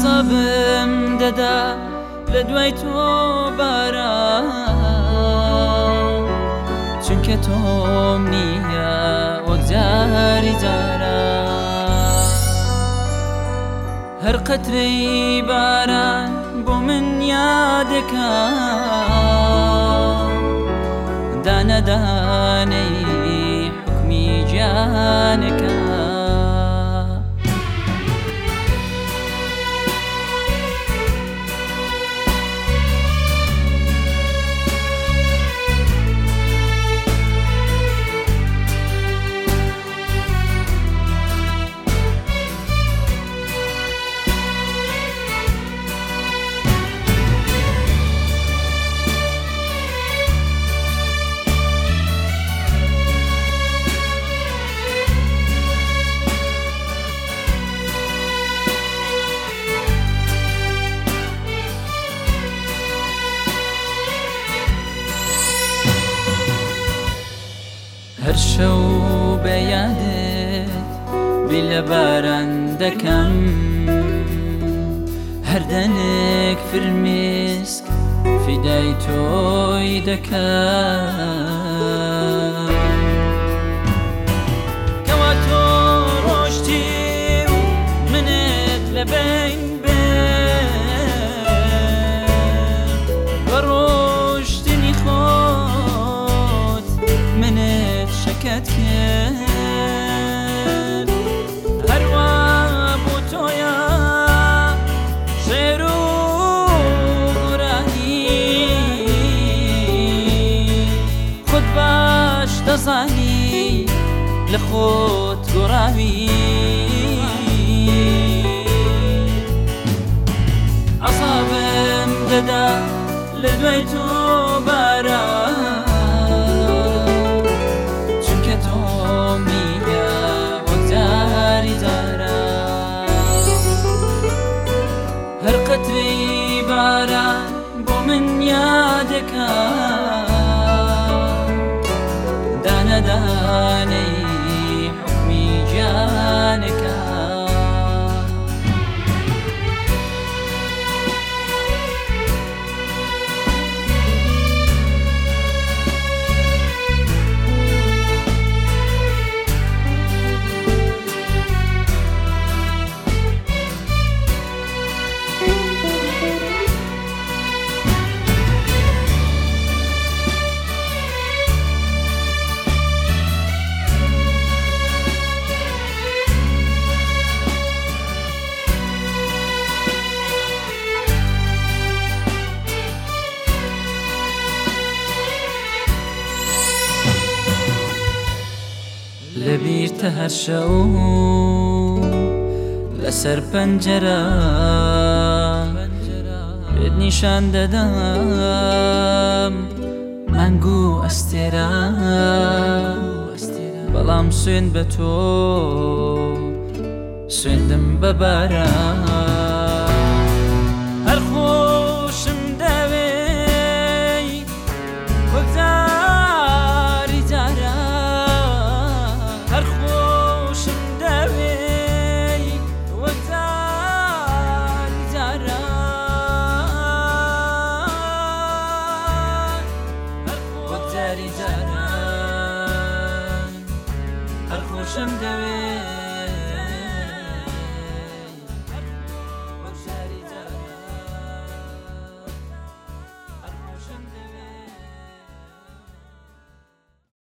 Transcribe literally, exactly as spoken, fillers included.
عەسابم دەدا لە دوای تۆ باران، چونکە تۆم نییە وەک جاری جاران. هەر قەترەی باران بۆ من یادەکا، دانە دانەی حکمی گیانەکە. هەر شەو بە یادت بی لە باران دەکەم، هەر دەنێک فرمێسک فیدای تۆی دەکەم. کەوا تۆ ڕۆشتی و منت لەبین بێت، بە ڕۆشتنی خۆت منت شەکەت کرد. هەروە بۆ تۆیە ژێر و گورانی، خۆت باش دەزانی لە خۆت گۆڕاوی. عەسابم دەدا لە دوای تۆ باران، چونکە تۆم نییە وەک جاری جاران. هەر قەترەی باران بۆ من یادەکا، دانە دانەی حکمی گیانەکە. لەبیرتە هەر شەو لەسەر پەنجەرە پێت نیشان دەدەم مانگ و ئەستێرە، بەڵام سوێن بە تۆ سوێندم بە باران. هەر خۆشم دەوێی وەک جاری جاران، هەر خۆشم دەوێی وەک جاری جاران، وەک جاری جاران. هەر خۆشم دەوێی